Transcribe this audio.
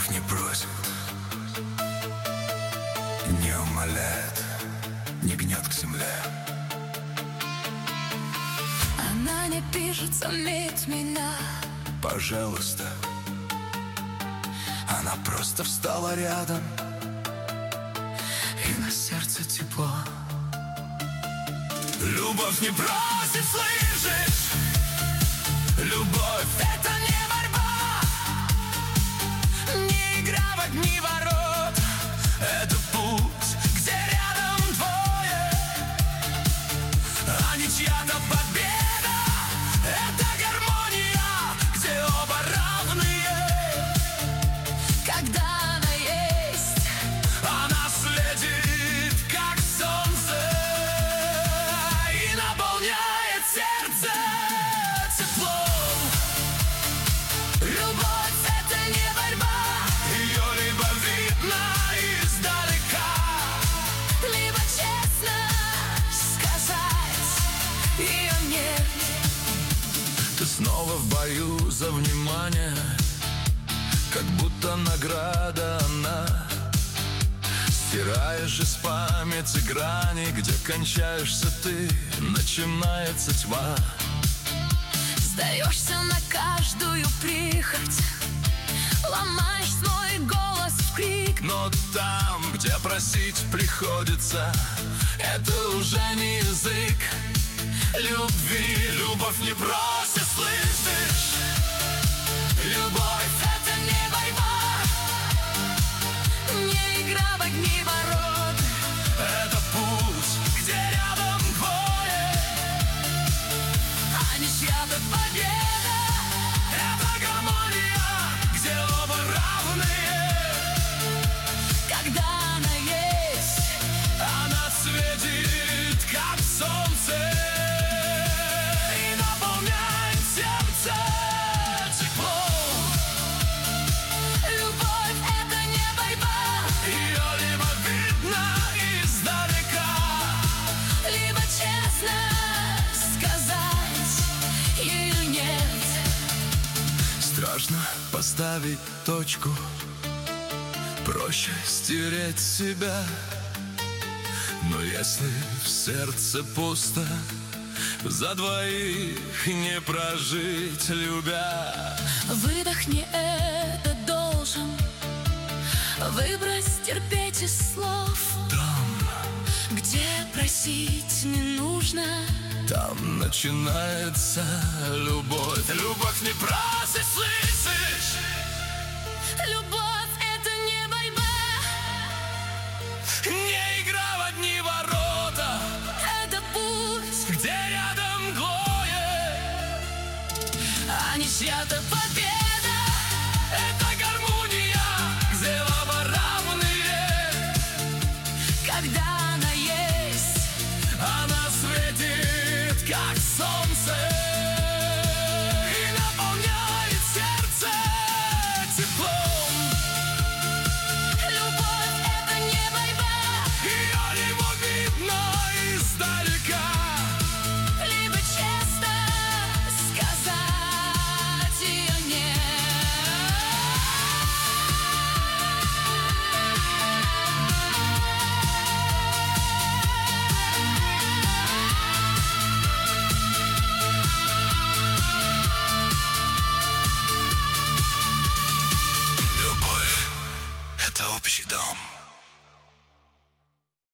Любовь не просит, не умоляет, не гнет к земле. Она не пишет, заметь меня, Пожалуйста. Она просто встала рядом, и на сердце тепло. Любовь не просит, слышишь? Любовь — это не борьба, не игра в одни ворота. Это путь, где рядом двое, а не чья-то победа. Это гармония, где оба равные. когда она есть. Она светит, как солнце, и наполняет сердце теплом. Любовь — это не борьба, Ее либо видно издалека, либо честно сказать, ее нет. ты снова в бою за внимание, как будто награда она. Стираешь из памяти грани, где кончаешься ты, начинается тьма. Сдаешься на каждую прихоть, ломаешь свой голос в крик. Но там, где просить приходится, это уже не язык любви. Любовь не просит, слышишь? Любовь — это не борьба, Не игра в одни ворота. это путь, где рядом двое, А не чья-то победа. это гармония, где оба равные. Когда она есть. Она светит, как солнце, и наполняет сердце теплом. Любовь — это не борьба, Ее либо видно издалека, либо честно сказать, ее нет. страшно поставить точку, проще стереть себя. Но если в сердце пусто, за двоих не прожить, любя. Выдохни, это должен выбрать, терпеть из слов. Там, Где просить не нужно. там начинается любовь. Любовь не просит, слышишь? Любовь — это не борьба, Не игра в одни ворота, это путь, где рядом двое, а не чья-то победа. это гармония, где оба равные. Когда она есть. Она светит, как солнце, и наполняет сердце теплом. Любовь — это не борьба, Ее либо видно издалека, либо честно сказать, ее нет. любовь — это общий дом.